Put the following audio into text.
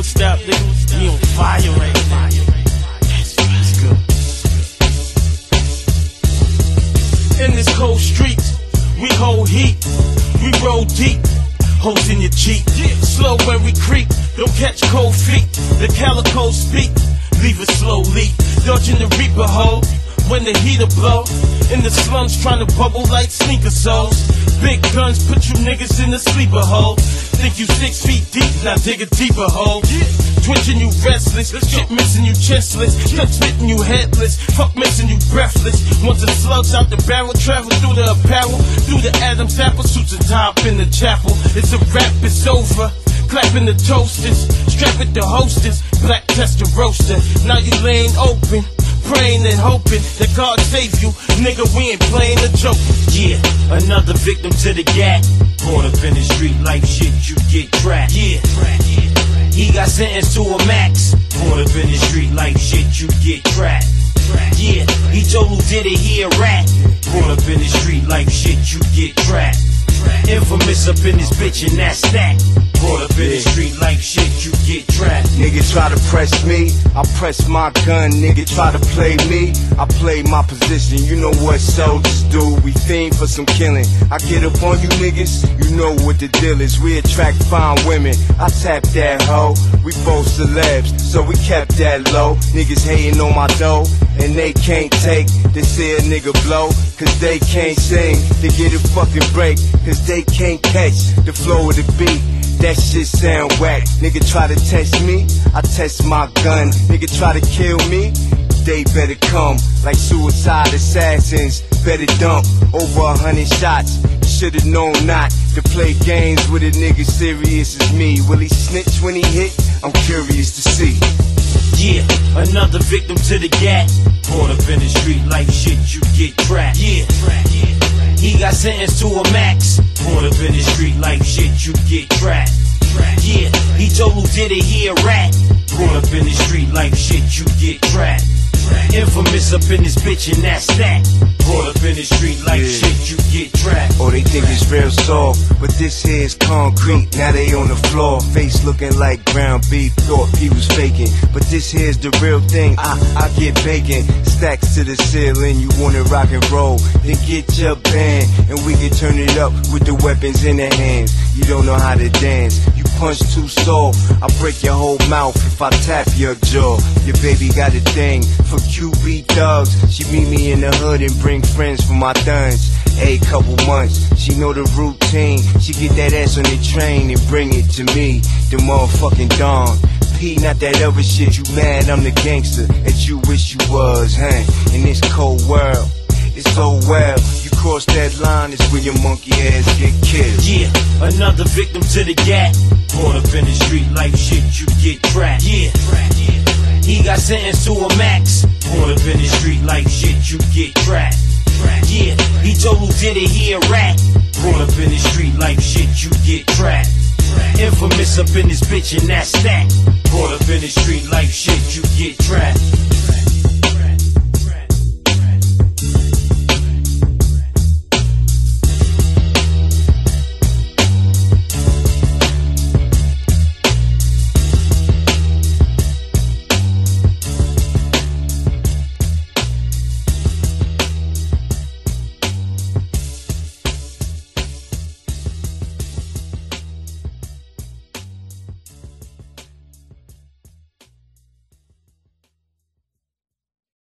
don't stop, nigga. We on fire right now. That's good. In this cold streets, we hold heat, we roll deep. Holes in your Jeep, slow when we creep. Don't catch cold feet. The calico speak, leave it slowly. Dodging the reaper hole when the heater blow. In the slums trying to bubble like sneaker soles. Big guns put you niggas in the sleeper hole. Think you 6 feet deep, now dig a deeper hole. Twitching you restless, shit missing you chestless, cut spitting you headless, fuck missing you breathless. Once the slugs out the barrel, travel through the apparel, through the Adam's apple, suits and tie up in the chapel. It's a rap, it's over. Clapping the toasters, strap with the hostess, black tester roaster. Now you laying open, praying and hoping that God save you. Nigga, we ain't playing a joke. Yeah, another victim to the gat. Caught up in the street life shit, you get trapped. Yeah, he got sentenced to a max. Caught up in the street life shit, you get trapped. Yeah, he told who did it, he a rat. Caught up in the street life shit, you get trapped. Infamous up in this bitch and that's that. Caught up in the street like shit, you get trapped. Nigga try to press me, I press my gun. Nigga try to play me, I play my position. You know what soldiers do, we fiend for some killing. I get up on you niggas, you know what the deal is. We attract fine women, I tap that hoe. We both celebs, so we kept that low. Niggas hating on my dough, and they can't take. They say a nigga blow, cause they can't sing. They get a fucking break, cause they can't catch the flow of the beat. That shit sound whack. Nigga try to test me, I test my gun. Nigga try to kill me, they better come. Like suicide assassins, better dump over 100 shots. Should've known not to play games with a nigga serious as me. Will he snitch when he hit? I'm curious to see. Yeah, another victim to the gat. Caught up in the street like shit, you get trapped. Yeah, he got sentenced to a max. Caught up in the street like shit, you get trapped. Yeah, he told who did it, he a rat. Caught up in the street like shit, you get trapped. Infamous up in this bitch and that's that. Caught up in the street like shit, you get trapped. Oh, they think it's real soft, but this here's concrete. Now they on the floor, face looking like ground beef. Thought he was faking, but this here's the real thing. I get bacon, stacks to the ceiling. You wanna rock and roll, then get your band, and we can turn it up with the weapons in the hands. You don't know how to dance, you punch too soft. I break your whole mouth if I tap your jaw. Your baby got a thing for QB thugs. She meet me in the hood and bring friends for my duns. A couple months, she know the routine. She get that ass on the train and bring it to me. The motherfucking Don P, not that other shit. You mad I'm the gangster that you wish you was, huh? In this cold world, it's so well. You cross that line, it's when your monkey ass get killed. Yeah, another victim to the gat. Caught up in the street like shit, you get trapped. Yeah, he got sentenced to a max. Caught up in the street like shit, you get trapped. Yeah, he told who did it, he a rat. Caught up in the street like shit, you get trapped. Infamous up in this bitch and that's that. Caught up in the street like shit, you get trapped.